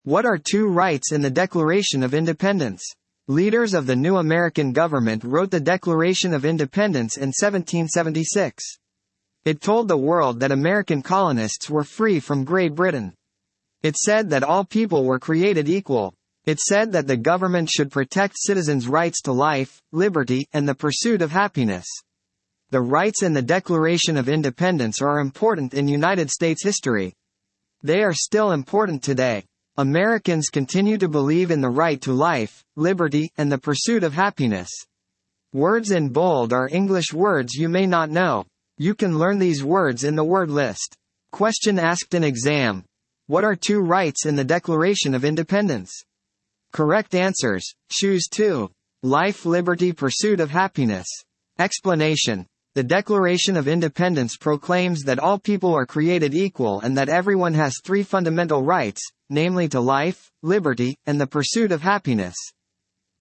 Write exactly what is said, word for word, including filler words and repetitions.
What are two rights in the Declaration of Independence? Leaders of the new American government wrote the Declaration of Independence in seventeen seventy-six. It told the world that American colonists were free from Great Britain. It said that all people were created equal. It said that the government should protect citizens' rights to life, liberty, and the pursuit of happiness. The rights in the Declaration of Independence are important in United States history. They are still important today. Americans continue to believe in the right to life, liberty, and the pursuit of happiness. Words in bold are English words you may not know. You can learn these words in the word list. Question asked in exam. What are two rights in the Declaration of Independence? Correct answers. Choose two. Life, liberty, pursuit of happiness. Explanation. The Declaration of Independence proclaims that all people are created equal and that everyone has three fundamental rights, namely to life, liberty, and the pursuit of happiness.